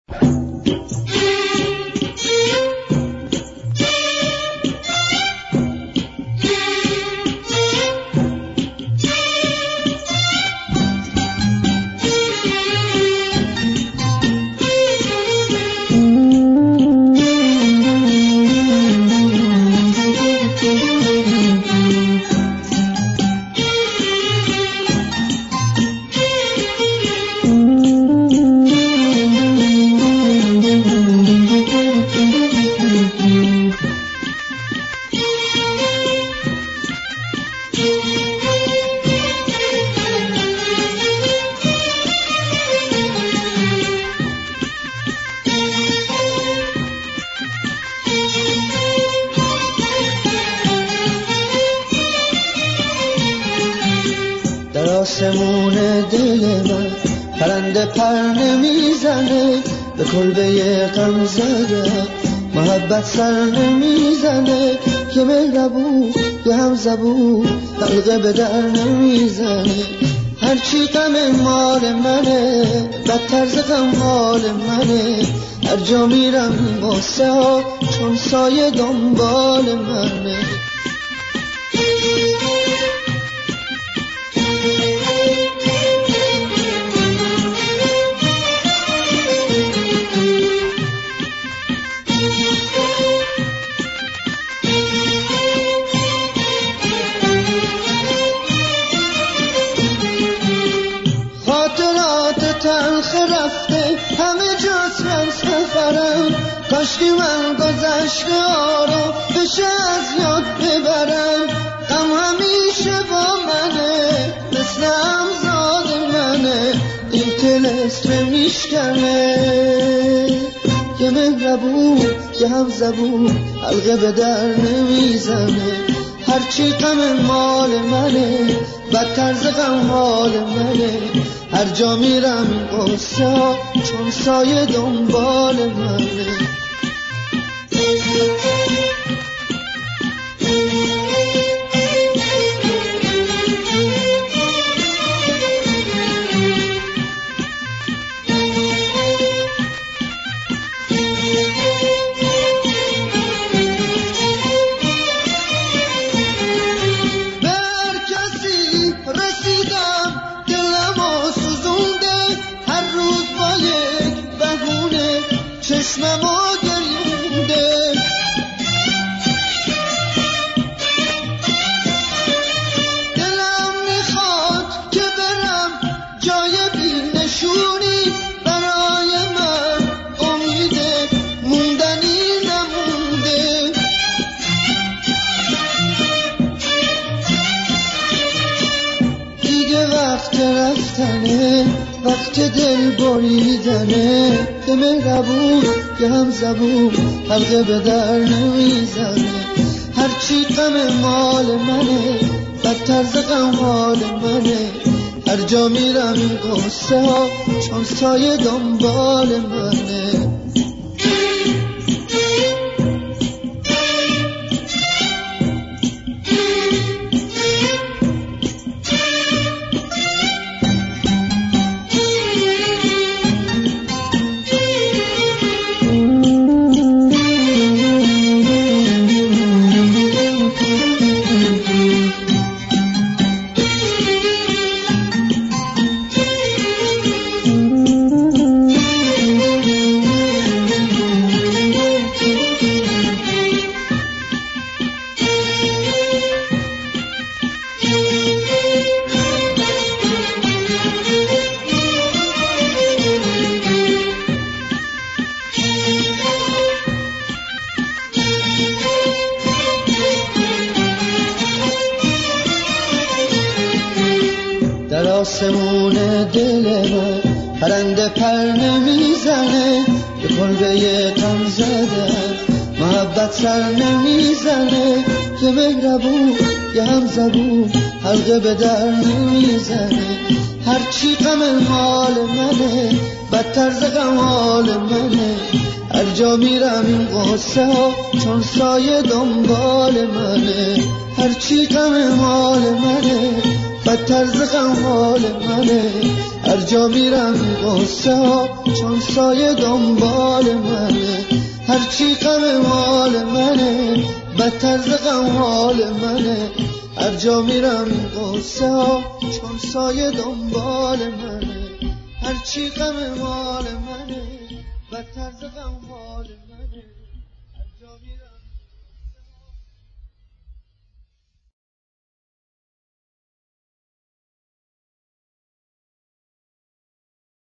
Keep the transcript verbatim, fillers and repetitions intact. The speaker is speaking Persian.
آسمون دل من پرنده پر نمیزنه، به کلبه غم زده محبت سر نمیزنه، که مهربون که هم زبون حلقه به در نمیزنه. هرچی غم مال منه بدتر ز غم حال منه، هر جا میرم این غصه ها چون سایه دنبال منه. تلخ رفته همه جاست من سفرم، کاشکی من گذشته ها رو بشه از یاد ببرم. غم همیشه با منه مثل همزاد منه، این طلسم میشکنه که مهربون که هم زبون حلقه به در نمیزنه. هرچی غم مال منه بدتر ز غم حال منه، هر جا میرم این قصه ها چون سایه دنبال منه. چشممو گریونده دلم میخواد که برم جای بی نشونی، برای من امید موندنی نمونده. دیگه وقت رفتنه، وقت دل بریدنه، که مهربون که هم زبون حلقه به در نمیزنه. هرچی غم مال منه بدتر ز غم حال منه، هر جا میرم این قصه ها چون سایه دنبال منه. در آسمون دل من پرنده پر نمیزنه، به کلبه غم زده محبت سر نمیزنه، که مهربون که هم زبون حلقه به در نمیزنه. هرچی غم مال منه بدتر ز غم حال منه، هر جا میرم این قصه ها چون سایه دنبال منه. هرچی غم مال منه بدتر ز غم حال منه، هر جا میرم قصه ها چون سایه دنبال منه، هرچی غم مال منه بدتر ز غم حال منه. هر جا میرم قصه ها چون سایه دنبال منه، هرچی غم مال منه بدتر ز غم حال منه. هر جا میرم